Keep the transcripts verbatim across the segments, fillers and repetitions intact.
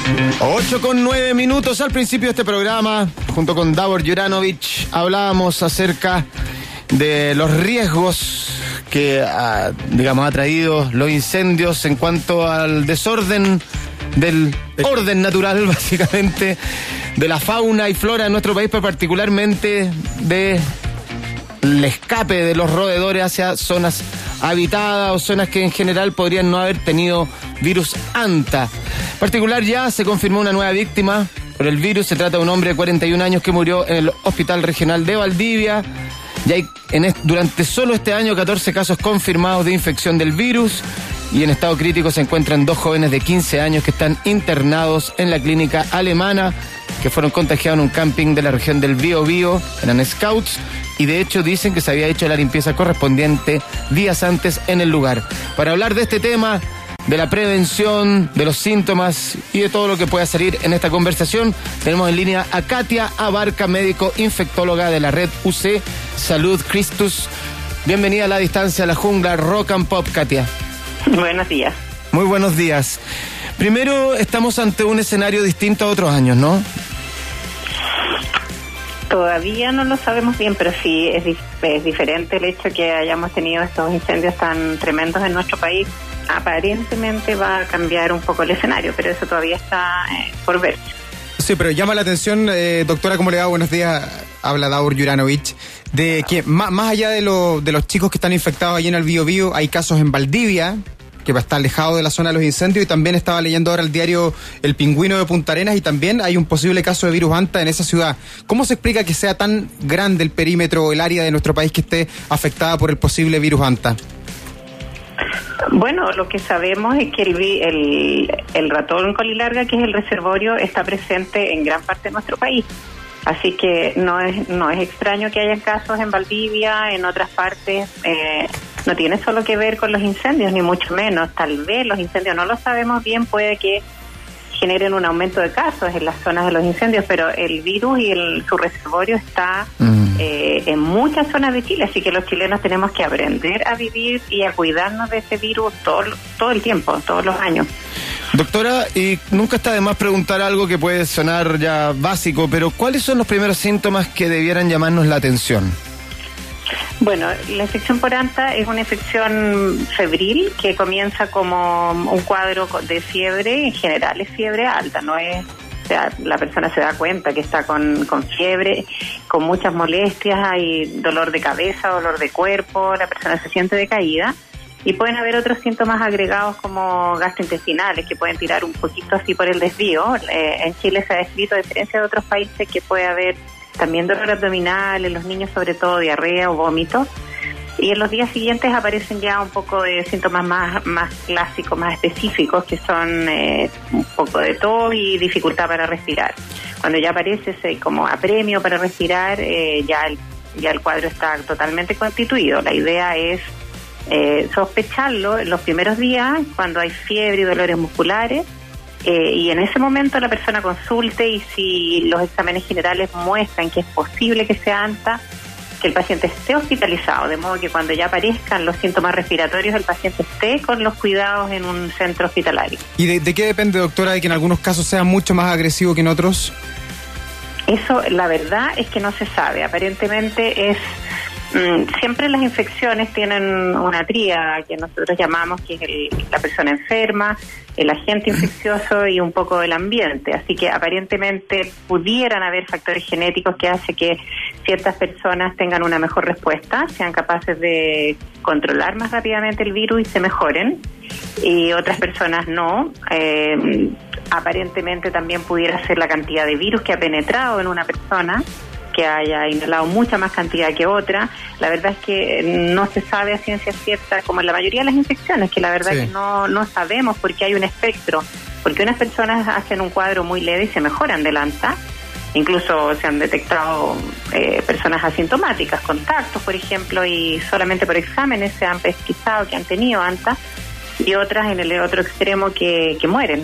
ocho con nueve minutos. Al principio de este programa, junto con Davor Juranovic, hablábamos acerca de los riesgos que, ah, digamos, ha traído los incendios en cuanto al desorden del orden natural, básicamente, de la fauna y flora de nuestro país, pero particularmente de el escape de los roedores hacia zonas habitadas o zonas que en general podrían no haber tenido virus ANTA. En particular, ya se confirmó una nueva víctima por el virus. Se trata de un hombre de cuarenta y un años que murió en el Hospital Regional de Valdivia. Ya hay en est- durante solo este año catorce casos confirmados de infección del virus, y en estado crítico se encuentran dos jóvenes de quince años que están internados en la clínica alemana, que fueron contagiados en un camping de la región del Biobío. Eran scouts y de hecho dicen que se había hecho la limpieza correspondiente días antes en el lugar. Para hablar de este tema, de la prevención, de los síntomas y de todo lo que pueda salir en esta conversación, tenemos en línea a Katia Abarca, médico infectóloga de la red U C Salud Christus. Bienvenida a La Distancia, a la jungla Rock and Pop, Katia. Buenos días. Muy buenos días. Primero, estamos ante un escenario distinto a otros años, ¿no? Todavía no lo sabemos bien, pero sí es, dif- es diferente el hecho que hayamos tenido estos incendios tan tremendos en nuestro país. Aparentemente va a cambiar un poco el escenario, pero eso todavía está eh, por ver. Sí, pero llama la atención, eh, doctora, ¿cómo le va? Buenos días, habla Davor Juranovic, de que más, más allá de, lo, de los chicos que están infectados allí en el Biobío, hay casos en Valdivia, que va a estar alejado de la zona de los incendios, y también estaba leyendo ahora el diario El Pingüino de Punta Arenas, y también hay un posible caso de virus ANTA en esa ciudad. ¿Cómo se explica que sea tan grande el perímetro, el área de nuestro país que esté afectada por el posible virus ANTA? Bueno, lo que sabemos es que el, vi- el, el ratón colilarga, que es el reservorio, está presente en gran parte de nuestro país. Así que no es no es extraño que haya casos en Valdivia, en otras partes. Eh, no tiene solo que ver con los incendios, ni mucho menos. Tal vez los incendios, no lo sabemos bien, puede que generen un aumento de casos en las zonas de los incendios, pero el virus y el, su reservorio está mm. eh, en muchas zonas de Chile, así que los chilenos tenemos que aprender a vivir y a cuidarnos de ese virus todo, todo el tiempo, todos los años. Doctora, y nunca está de más preguntar algo que puede sonar ya básico, pero ¿cuáles son los primeros síntomas que debieran llamarnos la atención? Bueno, la infección por ANTA es una infección febril que comienza como un cuadro de fiebre, en general es fiebre alta, no es, o sea, la persona se da cuenta que está con, con fiebre, con muchas molestias, hay dolor de cabeza, dolor de cuerpo, la persona se siente decaída, y pueden haber otros síntomas agregados como gastrointestinales que pueden tirar un poquito así por el desvío. Eh, en Chile se ha descrito, a diferencia de otros países, que puede haber también dolor abdominal, en los niños sobre todo diarrea o vómitos, y en los días siguientes aparecen ya un poco de síntomas más, más clásicos, más específicos, que son eh, un poco de tos y dificultad para respirar. Cuando ya aparece ese como apremio para respirar, eh, ya, el, ya el cuadro está totalmente constituido. La idea es eh, sospecharlo en los primeros días, cuando hay fiebre y dolores musculares, Eh, y en ese momento la persona consulte, y si los exámenes generales muestran que es posible que sea ANTA, que el paciente esté hospitalizado, de modo que cuando ya aparezcan los síntomas respiratorios el paciente esté con los cuidados en un centro hospitalario. ¿Y de, de qué depende, doctora, de que en algunos casos sea mucho más agresivo que en otros? Eso, la verdad es que no se sabe. Aparentemente es... Mm, siempre las infecciones tienen una tríada que nosotros llamamos, que es el, la persona enferma, el agente infeccioso y un poco el ambiente. Así que aparentemente pudieran haber factores genéticos que hacen que ciertas personas tengan una mejor respuesta, sean capaces de controlar más rápidamente el virus y se mejoren, y otras personas no. Eh, aparentemente también pudiera ser la cantidad de virus que ha penetrado en una persona, que haya inhalado mucha más cantidad que otra. La verdad es que no se sabe a ciencia cierta, como en la mayoría de las infecciones, que la verdad sí. que no, no sabemos, porque hay un espectro, porque unas personas hacen un cuadro muy leve y se mejoran del ANTA. Incluso se han detectado eh, personas asintomáticas, contactos, por ejemplo, y solamente por exámenes se han pesquisado que han tenido ANTA, y otras en el otro extremo que, que mueren.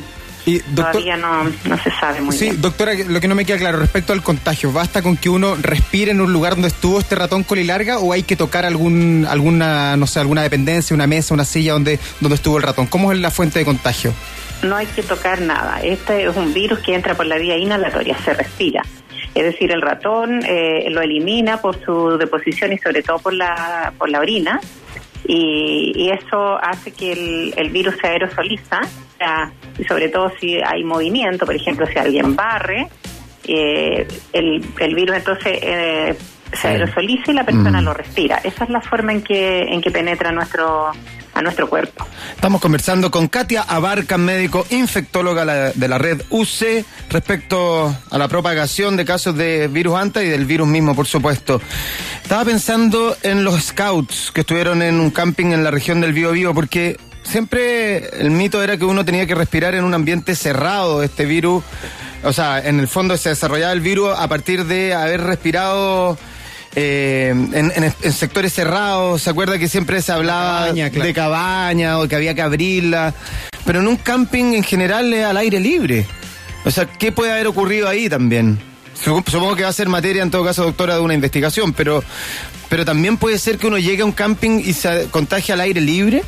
Y, doctor, todavía no, no se sabe muy sí, bien. Sí, doctora, lo que no me queda claro respecto al contagio, ¿basta con que uno respire en un lugar donde estuvo este ratón colilarga o hay que tocar algún alguna, no sé, alguna dependencia, una mesa, una silla donde, donde estuvo el ratón? ¿Cómo es la fuente de contagio? No hay que tocar nada. Este es un virus que entra por la vía inhalatoria, se respira. Es decir, el ratón eh, lo elimina por su deposición y sobre todo por la, por la orina. Y, y eso hace que el, el virus se aerosoliza, o sea, y sobre todo si hay movimiento, por ejemplo, si alguien barre, eh, el, el virus entonces eh, se aerosoliza y la persona mm. lo respira. Esa es la forma en que en que penetra nuestro a nuestro cuerpo. Estamos conversando con Katia Abarca, médico infectóloga de la red U C, respecto a la propagación de casos de virus Anta y del virus mismo, por supuesto. Estaba pensando en los scouts que estuvieron en un camping en la región del Biobío, porque siempre el mito era que uno tenía que respirar en un ambiente cerrado este virus. O sea, en el fondo se desarrollaba el virus a partir de haber respirado Eh, en, en, en sectores cerrados. ¿Se acuerda que siempre se hablaba cabaña, claro. de cabaña o que había que abrirla? Pero en un camping en general es al aire libre. O sea, ¿qué puede haber ocurrido ahí también? Supongo que va a ser materia en todo caso, doctora, de una investigación, pero, pero también puede ser que uno llegue a un camping y se contagie al aire libre.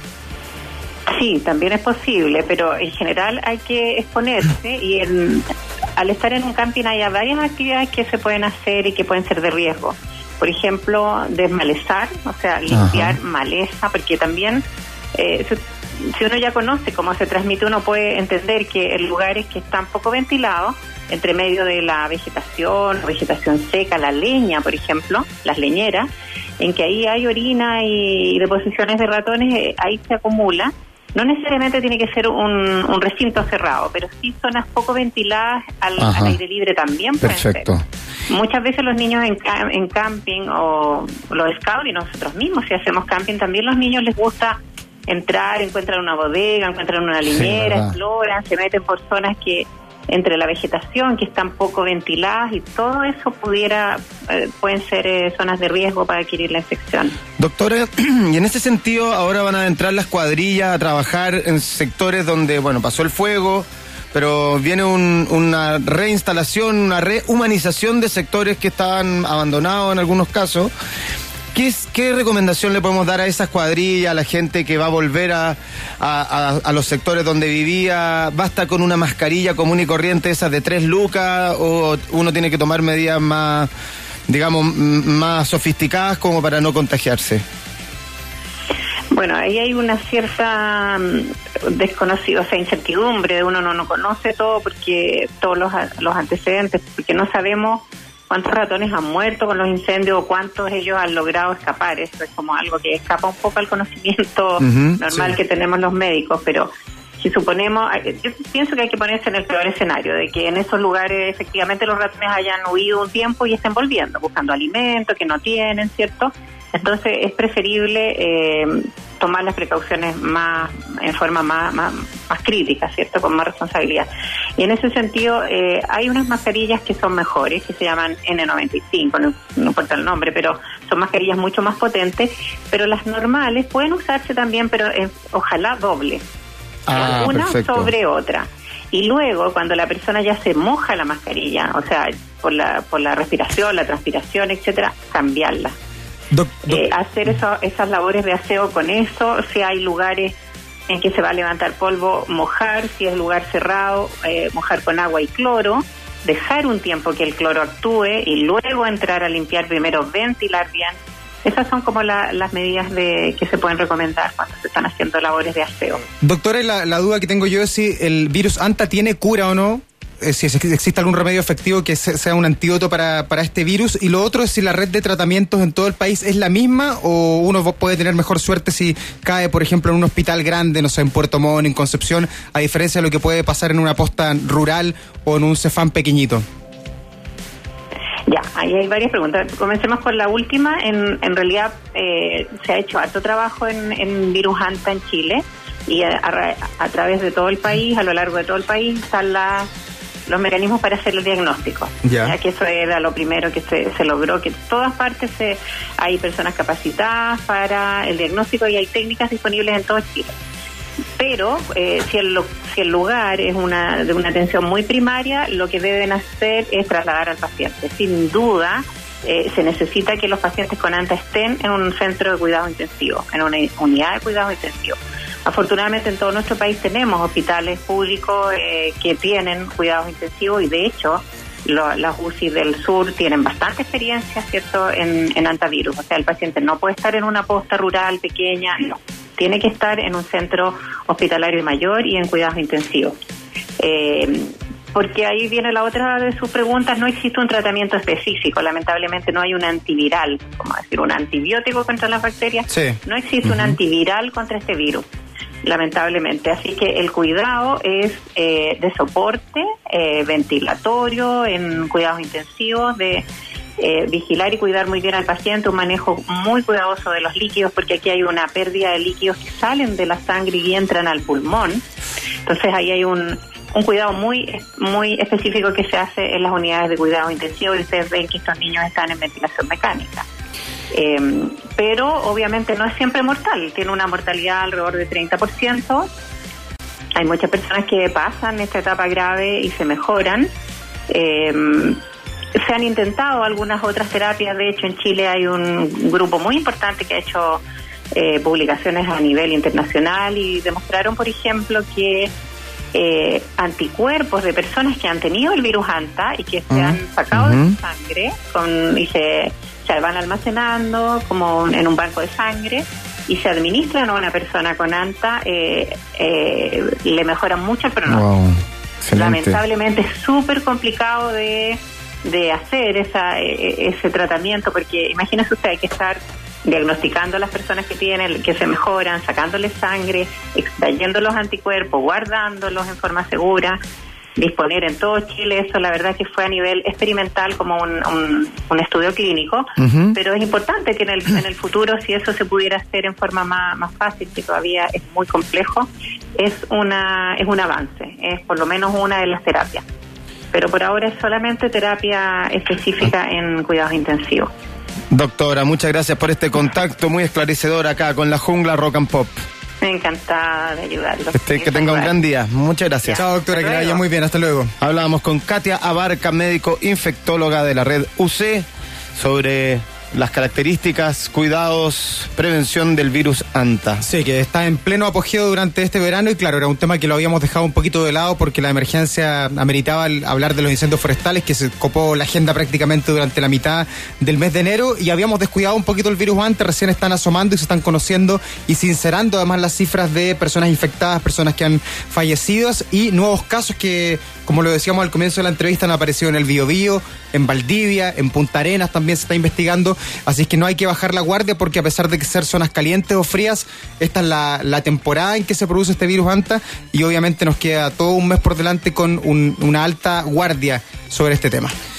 Sí, también es posible, pero en general hay que exponerse y en, al estar en un camping hay varias actividades que se pueden hacer y que pueden ser de riesgo. Por ejemplo, desmalezar, o sea, limpiar Ajá. maleza, porque también eh, si, si uno ya conoce cómo se transmite, uno puede entender que en lugares que están poco ventilados, entre medio de la vegetación, vegetación seca, la leña, por ejemplo, las leñeras, en que ahí hay orina y deposiciones de ratones, eh, ahí se acumula. No necesariamente tiene que ser un, un recinto cerrado, pero sí zonas poco ventiladas al, al aire libre también pueden Perfecto. ser. Muchas veces los niños en, en camping o los scouts y nosotros mismos, si hacemos camping, también los niños les gusta entrar, encuentran una bodega, encuentran una leñera, sí, exploran, se meten por zonas que entre la vegetación que están poco ventiladas y todo eso pudiera eh, pueden ser eh, zonas de riesgo para adquirir la infección. Doctora, y en ese sentido ahora van a entrar las cuadrillas a trabajar en sectores donde, bueno, pasó el fuego, pero viene un, una reinstalación, una rehumanización de sectores que estaban abandonados en algunos casos. ¿Qué, ¿Qué recomendación le podemos dar a esas cuadrillas, a la gente que va a volver a, a, a, a los sectores donde vivía? ¿Basta con una mascarilla común y corriente, esas de tres lucas, o uno tiene que tomar medidas más, digamos, más sofisticadas como para no contagiarse? Bueno, ahí hay una cierta desconocida, o sea, incertidumbre, uno no, no conoce todo porque todos los, los antecedentes, porque no sabemos cuántos ratones han muerto con los incendios o cuántos ellos han logrado escapar. Eso es como algo que escapa un poco al conocimiento uh-huh, normal sí. que tenemos los médicos, pero si suponemos, yo pienso que hay que ponerse en el peor escenario, de que en esos lugares efectivamente los ratones hayan huido un tiempo y estén volviendo, buscando alimento que no tienen, ¿cierto? Entonces es preferible eh, tomar las precauciones más en forma más, más, más crítica, ¿cierto? Con más responsabilidad. Y en ese sentido eh, hay unas mascarillas que son mejores, que se llaman ene noventa y cinco, no, no importa el nombre, pero son mascarillas mucho más potentes, pero las normales pueden usarse también, pero eh, ojalá doble. Ah, una perfecto. sobre otra. Y luego, cuando la persona ya se moja la mascarilla, o sea, por la, por la respiración, la transpiración, etcétera, cambiarla. Doc, doc. Eh, hacer eso, esas labores de aseo con eso, si hay lugares en que se va a levantar polvo, mojar, si es lugar cerrado, eh, mojar con agua y cloro, dejar un tiempo que el cloro actúe y luego entrar a limpiar, primero ventilar bien. Esas son como la, las medidas de que se pueden recomendar cuando se están haciendo labores de aseo. Doctora, la, la duda que tengo yo es si el virus Anta tiene cura o no. Si existe algún remedio efectivo que sea un antídoto para, para este virus, y lo otro es si la red de tratamientos en todo el país es la misma o uno puede tener mejor suerte si cae, por ejemplo, en un hospital grande, no sé, en Puerto Montt, en Concepción, a diferencia de lo que puede pasar en una posta rural o en un Cefam pequeñito. Ya, ahí hay varias preguntas. Comencemos con la última. En, en realidad eh, se ha hecho harto trabajo en, en virus Anta en Chile y a, a, a través de todo el país, a lo largo de todo el país, están las los mecanismos para hacer el diagnóstico, yeah. ya que eso era lo primero que se, se logró, que en todas partes se, hay personas capacitadas para el diagnóstico y hay técnicas disponibles en todo Chile. Pero eh, si, el, si el lugar es una de una atención muy primaria, lo que deben hacer es trasladar al paciente. Sin duda, eh, se necesita que los pacientes con ANTA estén en un centro de cuidado intensivo, en una unidad de cuidado intensivo. Afortunadamente en todo nuestro país tenemos hospitales públicos eh, que tienen cuidados intensivos y de hecho lo, las U C I del sur tienen bastante experiencia, ¿cierto?, en, en antivirus. O sea, el paciente no puede estar en una posta rural pequeña, no. Tiene que estar en un centro hospitalario mayor y en cuidados intensivos. Eh, porque ahí viene la otra de sus preguntas, no existe un tratamiento específico, lamentablemente no hay un antiviral, como decir, un antibiótico contra las bacterias, sí. No existe uh-huh. un antiviral contra este virus, lamentablemente. Así que el cuidado es eh, de soporte, eh, ventilatorio, en cuidados intensivos, de eh, vigilar y cuidar muy bien al paciente, un manejo muy cuidadoso de los líquidos, porque aquí hay una pérdida de líquidos que salen de la sangre y entran al pulmón. Entonces ahí hay un, un cuidado muy muy específico que se hace en las unidades de cuidado intensivo, y ustedes ven que estos niños están en ventilación mecánica. Eh, pero obviamente no es siempre mortal, tiene una mortalidad alrededor de treinta por ciento. Hay muchas personas que pasan esta etapa grave y se mejoran. Eh, se han intentado algunas otras terapias, de hecho en Chile hay un grupo muy importante que ha hecho eh, publicaciones a nivel internacional y demostraron, por ejemplo, que eh, anticuerpos de personas que han tenido el virus ANTA y que se uh-huh. han sacado uh-huh. de su sangre con, y se se van almacenando como en un banco de sangre y se administran a una persona con ANTA, eh, eh, le mejoran mucho el pronóstico. Wow, lamentablemente es súper complicado de, de hacer esa, ese tratamiento, porque imagínese usted, hay que estar diagnosticando a las personas que tienen, que se mejoran, sacándoles sangre, extrayendo los anticuerpos, guardándolos en forma segura, disponer en todo Chile. Eso la verdad que fue a nivel experimental, como un, un, un estudio clínico, uh-huh. pero es importante que en el, en el futuro, si eso se pudiera hacer en forma más, más fácil, que todavía es muy complejo, es una es un avance, es por lo menos una de las terapias, pero por ahora es solamente terapia específica en cuidados intensivos. Doctora, muchas gracias por este contacto muy esclarecedor acá con la Jungla Rock and Pop. Encantada de ayudarlos. Este, que tenga un gran día. Muchas gracias. Chao, doctora, que le vaya muy bien. Hasta luego. Hablábamos con Katia Abarca, médico infectóloga de la red U C, sobre las características, cuidados, prevención del virus ANTA. Sí, que está en pleno apogeo durante este verano y claro, era un tema que lo habíamos dejado un poquito de lado porque la emergencia ameritaba hablar de los incendios forestales, que se copó la agenda prácticamente durante la mitad del mes de enero, y habíamos descuidado un poquito el virus ANTA. Recién están asomando y se están conociendo y sincerando además las cifras de personas infectadas, personas que han fallecido y nuevos casos que, como lo decíamos al comienzo de la entrevista, han aparecido en el Biobío, en Valdivia, en Punta Arenas también se está investigando. Así es que no hay que bajar la guardia, porque a pesar de que ser zonas calientes o frías, esta es la, la temporada en que se produce este virus ANTA, y obviamente nos queda todo un mes por delante con un, una alta guardia sobre este tema.